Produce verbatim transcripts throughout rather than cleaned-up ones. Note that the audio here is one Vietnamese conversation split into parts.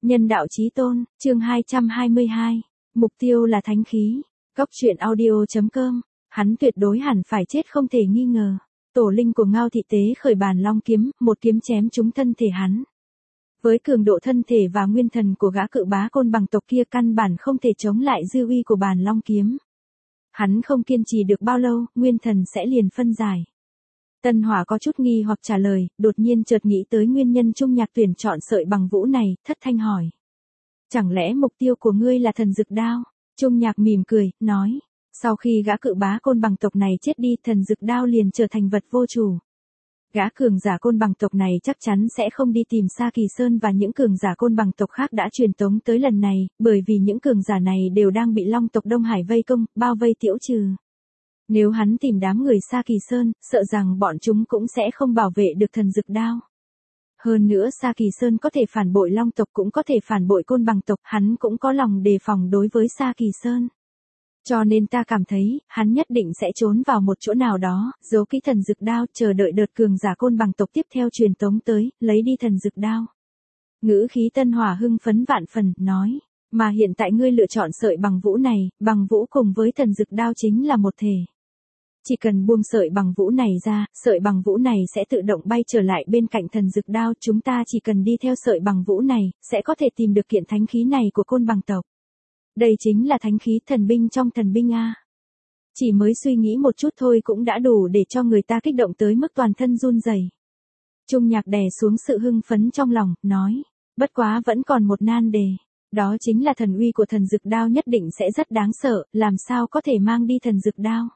Nhân đạo chí tôn, chương hai trăm hai mươi hai. Mục tiêu là thánh khí. Cốc truyện audio chấm com. Hắn tuyệt đối hẳn phải chết không thể nghi ngờ. Tổ linh của Ngao Thị Tế khởi bàn long kiếm, một kiếm chém trúng thân thể hắn. Với cường độ thân thể và nguyên thần của gã cự bá côn bằng tộc kia, căn bản không thể chống lại dư uy của bàn long kiếm. Hắn không kiên trì được bao lâu, nguyên thần sẽ liền phân giải. Tân Hỏa có chút nghi hoặc trả lời, đột nhiên chợt nghĩ tới nguyên nhân Trung Nhạc tuyển chọn sợi bằng vũ này, thất thanh hỏi. Chẳng lẽ mục tiêu của ngươi là thần dực đao? Trung Nhạc mỉm cười, nói. Sau khi gã cự bá côn bằng tộc này chết đi, thần dực đao liền trở thành vật vô chủ. Gã cường giả côn bằng tộc này chắc chắn sẽ không đi tìm Sa Kỳ Sơn và những cường giả côn bằng tộc khác đã truyền tống tới lần này, bởi vì những cường giả này đều đang bị Long tộc Đông Hải vây công, bao vây tiễu trừ. Nếu hắn tìm đám người Sa Kỳ Sơn, sợ rằng bọn chúng cũng sẽ không bảo vệ được thần dực đao. Hơn nữa Sa Kỳ Sơn có thể phản bội Long tộc, cũng có thể phản bội côn bằng tộc, hắn cũng có lòng đề phòng đối với Sa Kỳ Sơn. Cho nên ta cảm thấy, hắn nhất định sẽ trốn vào một chỗ nào đó, giấu kỹ thần dực đao, chờ đợi đợt cường giả côn bằng tộc tiếp theo truyền tống tới, lấy đi thần dực đao. Ngữ khí Tân Hỏa hưng phấn vạn phần, nói, mà hiện tại ngươi lựa chọn sợi bằng vũ này, bằng vũ cùng với thần dực đao chính là một thể. Chỉ cần buông sợi bằng vũ này ra, sợi bằng vũ này sẽ tự động bay trở lại bên cạnh thần dực đao, chúng ta chỉ cần đi theo sợi bằng vũ này, sẽ có thể tìm được kiện thánh khí này của côn bằng tộc. Đây chính là thánh khí thần binh trong thần binh A. Chỉ mới suy nghĩ một chút thôi cũng đã đủ để cho người ta kích động tới mức toàn thân run rẩy. Trung Nhạc đè xuống sự hưng phấn trong lòng, nói, bất quá vẫn còn một nan đề. Đó chính là thần uy của thần dực đao nhất định sẽ rất đáng sợ, làm sao có thể mang đi thần dực đao.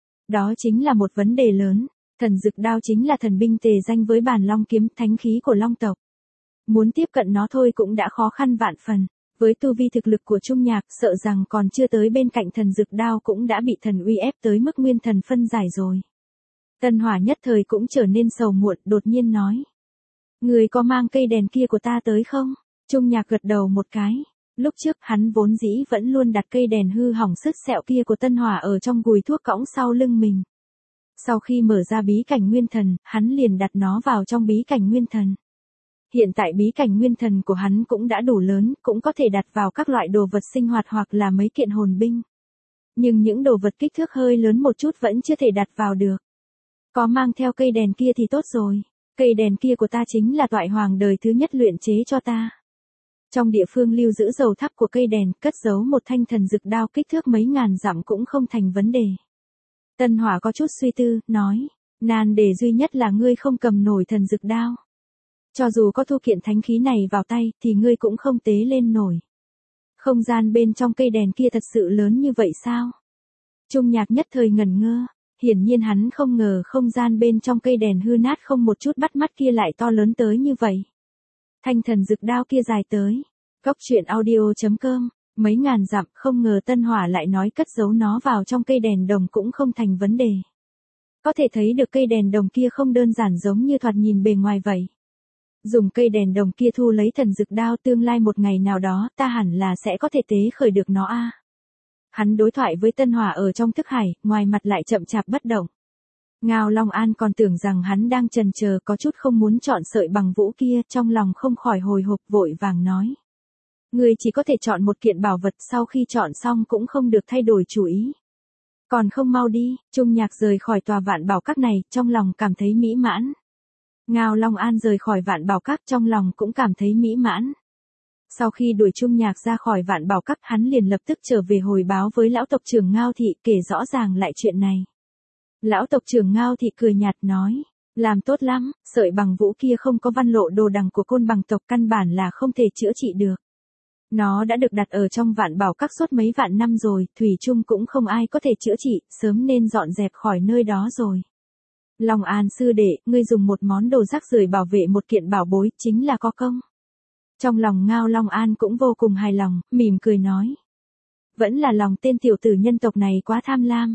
Đó chính là một vấn đề lớn. Thần dực đao chính là thần binh tề danh với bàn long kiếm, thánh khí của Long tộc. Muốn tiếp cận nó thôi cũng đã khó khăn vạn phần. Với tu vi thực lực của Trung Nhạc, sợ rằng còn chưa tới bên cạnh thần dực đao cũng đã bị thần uy ép tới mức nguyên thần phân giải rồi. Tân Hỏa nhất thời cũng trở nên sầu muộn, đột nhiên nói. Người có mang cây đèn kia của ta tới không? Trung Nhạc gật đầu một cái. Lúc trước hắn vốn dĩ vẫn luôn đặt cây đèn hư hỏng sứt sẹo kia của Tân Hỏa ở trong gùi thuốc cõng sau lưng mình. Sau khi mở ra bí cảnh nguyên thần, hắn liền đặt nó vào trong bí cảnh nguyên thần. Hiện tại bí cảnh nguyên thần của hắn cũng đã đủ lớn, cũng có thể đặt vào các loại đồ vật sinh hoạt hoặc là mấy kiện hồn binh. Nhưng những đồ vật kích thước hơi lớn một chút vẫn chưa thể đặt vào được. Có mang theo cây đèn kia thì tốt rồi. Cây đèn kia của ta chính là toại hoàng đời thứ nhất luyện chế cho ta. Trong địa phương lưu giữ dầu thắp của cây đèn, cất giấu một thanh thần dực đao kích thước mấy ngàn dặm cũng không thành vấn đề. Tân Hỏa có chút suy tư, nói, nan đề duy nhất là ngươi không cầm nổi thần dực đao. Cho dù có thu kiện thánh khí này vào tay, thì ngươi cũng không tế lên nổi. Không gian bên trong cây đèn kia thật sự lớn như vậy sao? Trung Nhạc nhất thời ngẩn ngơ, hiển nhiên hắn không ngờ không gian bên trong cây đèn hư nát không một chút bắt mắt kia lại to lớn tới như vậy. Thanh thần dực đao kia dài tới. Cốc truyện audio chấm com. Mấy ngàn dặm, không ngờ Tân Hỏa lại nói cất giấu nó vào trong cây đèn đồng cũng không thành vấn đề. Có thể thấy được cây đèn đồng kia không đơn giản giống như thoạt nhìn bề ngoài vậy. Dùng cây đèn đồng kia thu lấy thần dực đao, tương lai một ngày nào đó ta hẳn là sẽ có thể tế khởi được nó a. Hắn đối thoại với Tân Hỏa ở trong thức hải, ngoài mặt lại chậm chạp bất động. Ngao Long An còn tưởng rằng hắn đang chần chờ, có chút không muốn chọn sợi bằng vũ kia, trong lòng không khỏi hồi hộp, vội vàng nói. Người chỉ có thể chọn một kiện bảo vật, sau khi chọn xong cũng không được thay đổi chủ ý. Còn không mau đi. Trung Nhạc rời khỏi tòa vạn bảo các này, trong lòng cảm thấy mỹ mãn. Ngao Long An rời khỏi vạn bảo các, trong lòng cũng cảm thấy mỹ mãn. Sau khi đuổi Trung Nhạc ra khỏi vạn bảo các, hắn liền lập tức trở về hồi báo với lão tộc trưởng Ngao Thị, kể rõ ràng lại chuyện này. Lão tộc trưởng Ngao Thị cười nhạt nói, làm tốt lắm, sợi bằng vũ kia không có văn lộ đồ đằng của côn bằng tộc, căn bản là không thể chữa trị được. Nó đã được đặt ở trong vạn bảo các suốt mấy vạn năm rồi, thủy chung cũng không ai có thể chữa trị, sớm nên dọn dẹp khỏi nơi đó rồi. Long An sư đệ, ngươi dùng một món đồ rác rưởi bảo vệ một kiện bảo bối, chính là có công. Trong lòng Ngao Long An cũng vô cùng hài lòng, mỉm cười nói. Vẫn là lòng tên tiểu tử nhân tộc này quá tham lam.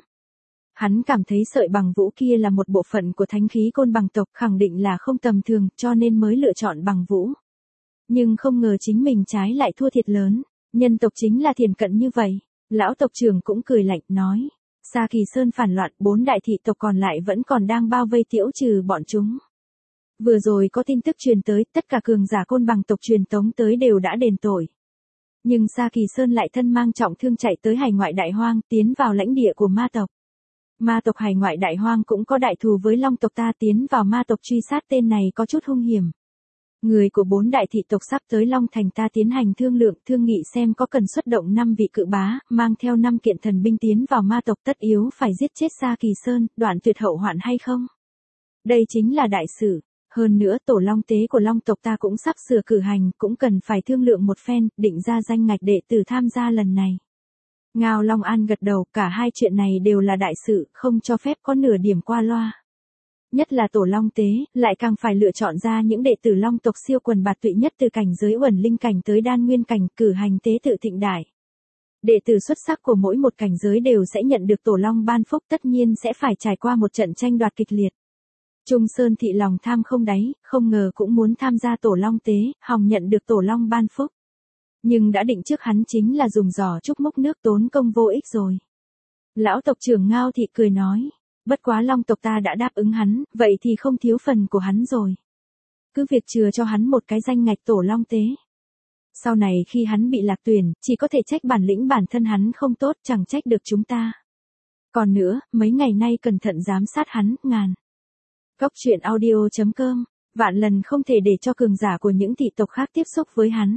Hắn cảm thấy sợi bằng vũ kia là một bộ phận của thánh khí côn bằng tộc, khẳng định là không tầm thường, cho nên mới lựa chọn bằng vũ. Nhưng không ngờ chính mình trái lại thua thiệt lớn, nhân tộc chính là thiền cận như vậy. Lão tộc trưởng cũng cười lạnh, nói. Sa Kỳ Sơn phản loạn, bốn đại thị tộc còn lại vẫn còn đang bao vây tiễu trừ bọn chúng. Vừa rồi có tin tức truyền tới, tất cả cường giả Côn Bằng tộc truyền tống tới đều đã đền tội. Nhưng Sa Kỳ Sơn lại thân mang trọng thương chạy tới hải ngoại đại hoang, tiến vào lãnh địa của ma tộc. Ma tộc hải ngoại đại hoang cũng có đại thù với Long tộc ta, tiến vào ma tộc truy sát tên này có chút hung hiểm. Người của bốn đại thị tộc sắp tới Long Thành ta tiến hành thương lượng, thương nghị xem có cần xuất động năm vị cự bá, mang theo năm kiện thần binh tiến vào ma tộc, tất yếu phải giết chết Sa Kỳ Sơn, đoạn tuyệt hậu hoạn hay không? Đây chính là đại sự. Hơn nữa tổ long tế của Long tộc ta cũng sắp sửa cử hành, cũng cần phải thương lượng một phen, định ra danh ngạch đệ tử tham gia lần này. Ngao Long An gật đầu, cả hai chuyện này đều là đại sự, không cho phép có nửa điểm qua loa. Nhất là tổ long tế, lại càng phải lựa chọn ra những đệ tử Long tộc siêu quần bạt tụy nhất từ cảnh giới uẩn linh cảnh tới đan nguyên cảnh, cử hành tế tự thịnh đại. Đệ tử xuất sắc của mỗi một cảnh giới đều sẽ nhận được tổ long ban phúc, tất nhiên sẽ phải trải qua một trận tranh đoạt kịch liệt. Trung Sơn thị lòng tham không đáy, không ngờ cũng muốn tham gia tổ long tế, hòng nhận được tổ long ban phúc. Nhưng đã định trước hắn chính là dùng giỏ trúc múc nước, tốn công vô ích rồi. Lão tộc trưởng Ngao thị cười nói, bất quá Long tộc ta đã đáp ứng hắn, vậy thì không thiếu phần của hắn rồi. Cứ việc chừa cho hắn một cái danh ngạch tổ long tế. Sau này khi hắn bị lạc tuyển, chỉ có thể trách bản lĩnh bản thân hắn không tốt, chẳng trách được chúng ta. Còn nữa, mấy ngày nay cẩn thận giám sát hắn, ngàn. Cốc truyện audio chấm com, vạn lần không thể để cho cường giả của những thị tộc khác tiếp xúc với hắn.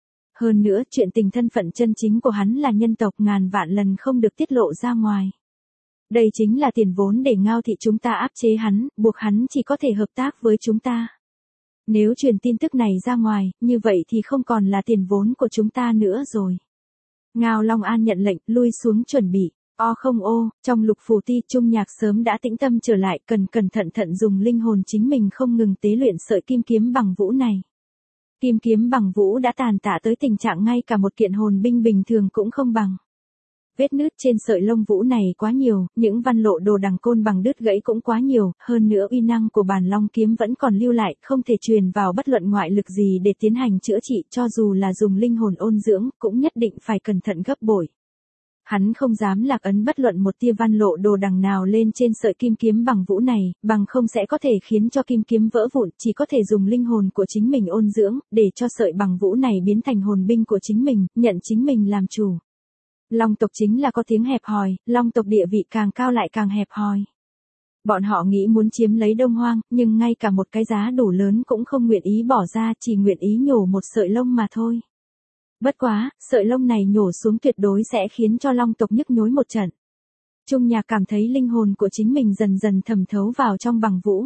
Hơn nữa, chuyện tình thân phận chân chính của hắn là nhân tộc, ngàn vạn lần không được tiết lộ ra ngoài. Đây chính là tiền vốn để Ngao thị chúng ta áp chế hắn, buộc hắn chỉ có thể hợp tác với chúng ta. Nếu truyền tin tức này ra ngoài, như vậy thì không còn là tiền vốn của chúng ta nữa rồi. Ngao Long An nhận lệnh, lui xuống chuẩn bị. O không ô, trong lục phù ti, Trung Nhạc sớm đã tĩnh tâm trở lại, cần cẩn thận thận dùng linh hồn chính mình không ngừng tế luyện sợi kim kiếm bằng vũ này. Kim kiếm bằng vũ đã tàn tạ tới tình trạng ngay cả một kiện hồn binh bình thường cũng không bằng. Vết nứt trên sợi lông vũ này quá nhiều, những văn lộ đồ đằng côn bằng đứt gãy cũng quá nhiều, hơn nữa uy năng của bàn long kiếm vẫn còn lưu lại, không thể truyền vào bất luận ngoại lực gì để tiến hành chữa trị, cho dù là dùng linh hồn ôn dưỡng, cũng nhất định phải cẩn thận gấp bội. Hắn không dám lạc ấn bất luận một tia văn lộ đồ đằng nào lên trên sợi kim kiếm bằng vũ này, bằng không sẽ có thể khiến cho kim kiếm vỡ vụn, chỉ có thể dùng linh hồn của chính mình ôn dưỡng, để cho sợi bằng vũ này biến thành hồn binh của chính mình, nhận chính mình làm chủ. Long tộc chính là có tiếng hẹp hòi, Long tộc địa vị càng cao lại càng hẹp hòi. Bọn họ nghĩ muốn chiếm lấy Đông Hoang, nhưng ngay cả một cái giá đủ lớn cũng không nguyện ý bỏ ra, chỉ nguyện ý nhổ một sợi lông mà thôi. Bất quá, sợi lông này nhổ xuống tuyệt đối sẽ khiến cho Long tộc nhức nhối một trận. Trung Nhạc cảm thấy linh hồn của chính mình dần dần thẩm thấu vào trong bằng vũ.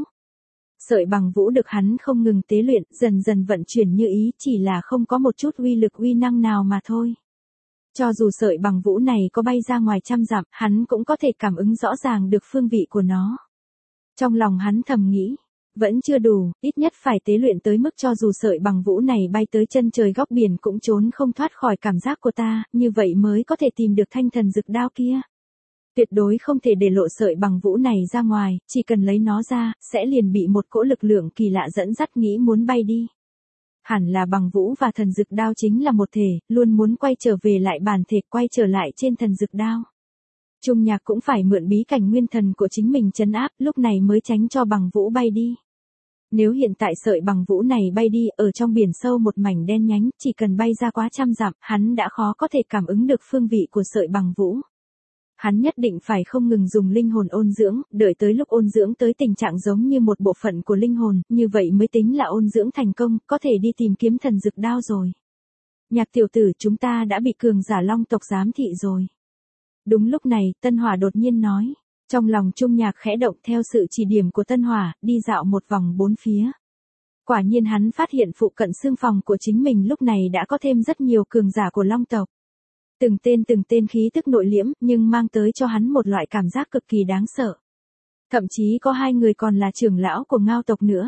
Sợi bằng vũ được hắn không ngừng tế luyện, dần dần vận chuyển như ý, chỉ là không có một chút uy lực uy năng nào mà thôi. Cho dù sợi bằng vũ này có bay ra ngoài trăm dặm, hắn cũng có thể cảm ứng rõ ràng được phương vị của nó. Trong lòng hắn thầm nghĩ, vẫn chưa đủ, ít nhất phải tế luyện tới mức cho dù sợi bằng vũ này bay tới chân trời góc biển cũng trốn không thoát khỏi cảm giác của ta, như vậy mới có thể tìm được thanh thần dực đao kia. Tuyệt đối không thể để lộ sợi bằng vũ này ra ngoài, chỉ cần lấy nó ra, sẽ liền bị một cỗ lực lượng kỳ lạ dẫn dắt nghĩ muốn bay đi. Hẳn là bằng vũ và thần dực đao chính là một thể, luôn muốn quay trở về lại bản thể, quay trở lại trên thần dực đao. Trung Nhạc cũng phải mượn bí cảnh nguyên thần của chính mình trấn áp, lúc này mới tránh cho bằng vũ bay đi. Nếu hiện tại sợi bằng vũ này bay đi, ở trong biển sâu một mảnh đen nhánh, chỉ cần bay ra quá trăm dặm, hắn đã khó có thể cảm ứng được phương vị của sợi bằng vũ. Hắn nhất định phải không ngừng dùng linh hồn ôn dưỡng, đợi tới lúc ôn dưỡng tới tình trạng giống như một bộ phận của linh hồn, như vậy mới tính là ôn dưỡng thành công, có thể đi tìm kiếm thần dực đao rồi. Nhạc tiểu tử, chúng ta đã bị cường giả Long tộc giám thị rồi. Đúng lúc này, Tân Hỏa đột nhiên nói. Trong lòng Trung Nhạc khẽ động, theo sự chỉ điểm của Tân Hỏa, đi dạo một vòng bốn phía. Quả nhiên hắn phát hiện phụ cận xương phòng của chính mình lúc này đã có thêm rất nhiều cường giả của Long tộc. Từng tên từng tên khí tức nội liễm, nhưng mang tới cho hắn một loại cảm giác cực kỳ đáng sợ. Thậm chí có hai người còn là trưởng lão của Ngao tộc nữa.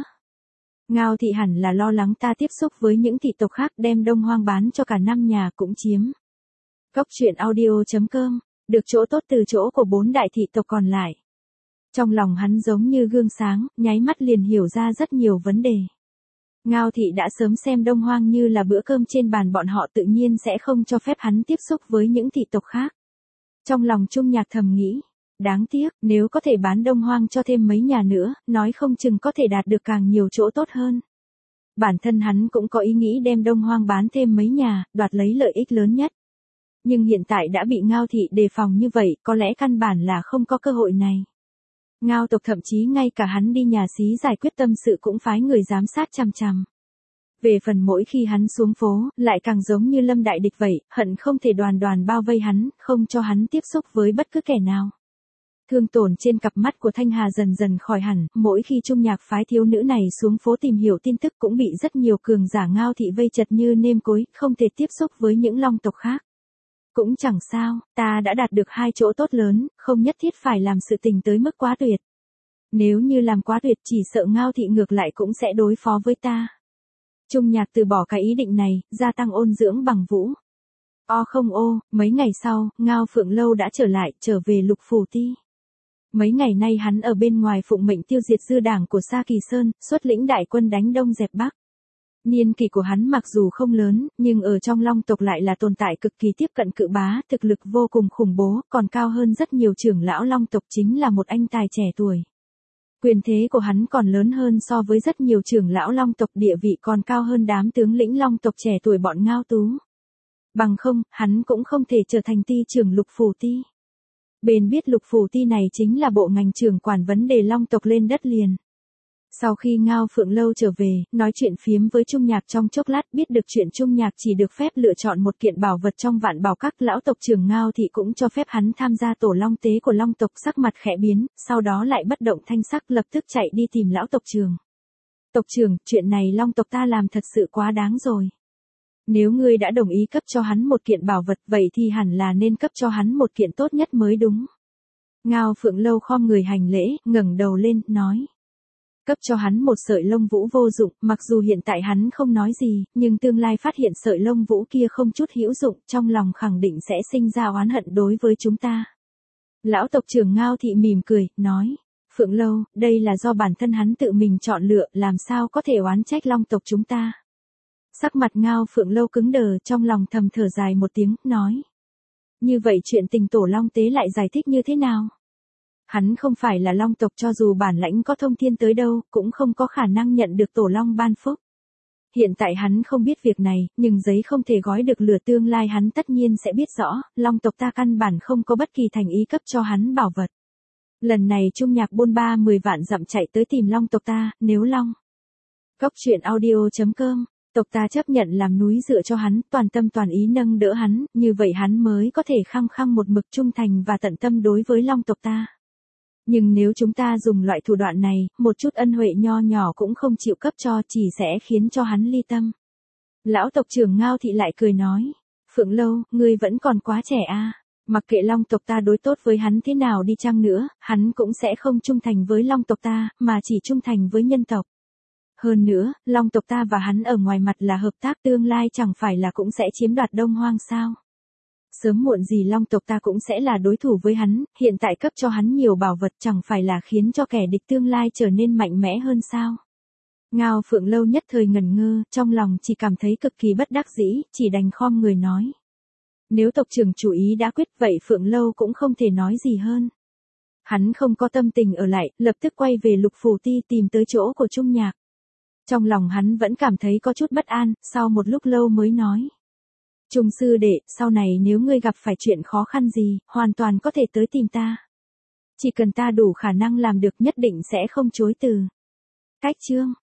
Ngao thị hẳn là lo lắng ta tiếp xúc với những thị tộc khác, đem Đông Hoang bán cho cả năm nhà cũng chiếm. Cốc truyện audio chấm com, được chỗ tốt từ chỗ của bốn đại thị tộc còn lại. Trong lòng hắn giống như gương sáng, nháy mắt liền hiểu ra rất nhiều vấn đề. Ngao thị đã sớm xem Đông Hoang như là bữa cơm trên bàn, bọn họ tự nhiên sẽ không cho phép hắn tiếp xúc với những thị tộc khác. Trong lòng Trung Nhạc thầm nghĩ, Đáng tiếc, nếu có thể bán Đông Hoang cho thêm mấy nhà nữa, nói không chừng có thể đạt được càng nhiều chỗ tốt hơn. Bản thân hắn cũng có ý nghĩ đem Đông Hoang bán thêm mấy nhà, đoạt lấy lợi ích lớn nhất. Nhưng hiện tại đã bị Ngao thị đề phòng như vậy, có lẽ căn bản là không có cơ hội này. Ngao tộc thậm chí ngay cả hắn đi nhà xí giải quyết tâm sự cũng phái người giám sát chằm chằm. Về phần mỗi khi hắn xuống phố, lại càng giống như lâm đại địch vậy, hận không thể đoàn đoàn bao vây hắn, không cho hắn tiếp xúc với bất cứ kẻ nào. Thương tổn trên cặp mắt của Thanh Hà dần dần khỏi hẳn, mỗi khi Trung Nhạc phái thiếu nữ này xuống phố tìm hiểu tin tức cũng bị rất nhiều cường giả Ngao thị vây chật như nêm cối, không thể tiếp xúc với những long tộc khác. Cũng chẳng sao, ta đã đạt được hai chỗ tốt lớn, không nhất thiết phải làm sự tình tới mức quá tuyệt. Nếu như làm quá tuyệt chỉ sợ Ngao thị ngược lại cũng sẽ đối phó với ta. Trung Nhạc từ bỏ cái ý định này, gia tăng ôn dưỡng bằng vũ. O không ô, mấy ngày sau, Ngao Phượng Lâu đã trở lại, trở về Lục Phủ Ti. Mấy ngày nay hắn ở bên ngoài phụng mệnh tiêu diệt dư đảng của Sa Kỳ Sơn, xuất lĩnh đại quân đánh đông dẹp bắc. Niên kỷ của hắn mặc dù không lớn, nhưng ở trong long tộc lại là tồn tại cực kỳ tiếp cận cự bá, thực lực vô cùng khủng bố, còn cao hơn rất nhiều trưởng lão long tộc, chính là một anh tài trẻ tuổi. Quyền thế của hắn còn lớn hơn so với rất nhiều trưởng lão long tộc, địa vị còn cao hơn đám tướng lĩnh long tộc trẻ tuổi bọn Ngao Tú. Bằng không, hắn cũng không thể trở thành ti trưởng Lục Phủ Ti. Bền biết Lục Phủ Ti này chính là bộ ngành trưởng quản vấn đề long tộc lên đất liền. Sau khi Ngao Phượng Lâu trở về, nói chuyện phiếm với Trung Nhạc trong chốc lát, biết được chuyện Trung Nhạc chỉ được phép lựa chọn một kiện bảo vật trong vạn bảo các, lão tộc trưởng Ngao thị cũng cho phép hắn tham gia tổ long tế của long tộc, sắc mặt khẽ biến, sau đó lại bất động thanh sắc lập tức chạy đi tìm lão tộc trưởng. Tộc trưởng, chuyện này long tộc ta làm thật sự quá đáng rồi. Nếu ngươi đã đồng ý cấp cho hắn một kiện bảo vật, vậy thì hẳn là nên cấp cho hắn một kiện tốt nhất mới đúng. Ngao Phượng Lâu khom người hành lễ, ngẩng đầu lên, nói. Cấp cho hắn một sợi lông vũ vô dụng, mặc dù hiện tại hắn không nói gì, nhưng tương lai phát hiện sợi lông vũ kia không chút hữu dụng, trong lòng khẳng định sẽ sinh ra oán hận đối với chúng ta. Lão tộc trưởng Ngao thị mỉm cười, nói. Phượng Lâu, đây là do bản thân hắn tự mình chọn lựa, làm sao có thể oán trách long tộc chúng ta. Sắc mặt Ngao Phượng Lâu cứng đờ, trong lòng thầm thở dài một tiếng, nói. Như vậy chuyện tình tổ long tế lại giải thích như thế nào? Hắn không phải là long tộc, cho dù bản lãnh có thông thiên tới đâu, cũng không có khả năng nhận được tổ long ban phúc. Hiện tại hắn không biết việc này, nhưng giấy không thể gói được lửa, tương lai hắn tất nhiên sẽ biết rõ, long tộc ta căn bản không có bất kỳ thành ý cấp cho hắn bảo vật. Lần này Trung Nhạc bôn ba mười vạn dặm chạy tới tìm long tộc ta, nếu long. Cốc truyện audio chấm com, tộc ta chấp nhận làm núi dựa cho hắn, toàn tâm toàn ý nâng đỡ hắn, như vậy hắn mới có thể khăng khăng một mực trung thành và tận tâm đối với long tộc ta. Nhưng nếu chúng ta dùng loại thủ đoạn này, một chút ân huệ nho nhỏ cũng không chịu cấp cho, chỉ sẽ khiến cho hắn ly tâm. Lão tộc trưởng Ngao thị lại cười nói. Phượng Lâu, ngươi vẫn còn quá trẻ a. Mặc kệ long tộc ta đối tốt với hắn thế nào đi chăng nữa, hắn cũng sẽ không trung thành với long tộc ta, mà chỉ trung thành với nhân tộc. Hơn nữa, long tộc ta và hắn ở ngoài mặt là hợp tác, tương lai chẳng phải là cũng sẽ chiếm đoạt Đông Hoang sao. Sớm muộn gì long tộc ta cũng sẽ là đối thủ với hắn, hiện tại cấp cho hắn nhiều bảo vật chẳng phải là khiến cho kẻ địch tương lai trở nên mạnh mẽ hơn sao. Ngao Phượng Lâu nhất thời ngẩn ngơ, trong lòng chỉ cảm thấy cực kỳ bất đắc dĩ, chỉ đành khom người nói. Nếu tộc trưởng chủ ý đã quyết, vậy Phượng Lâu cũng không thể nói gì hơn. Hắn không có tâm tình ở lại, lập tức quay về Lục Phủ Ti tìm tới chỗ của Trung Nhạc. Trong lòng hắn vẫn cảm thấy có chút bất an, sau một lúc lâu mới nói. Trung sư đệ, sau này nếu ngươi gặp phải chuyện khó khăn gì, hoàn toàn có thể tới tìm ta. Chỉ cần ta đủ khả năng làm được, nhất định sẽ không chối từ. Cách chương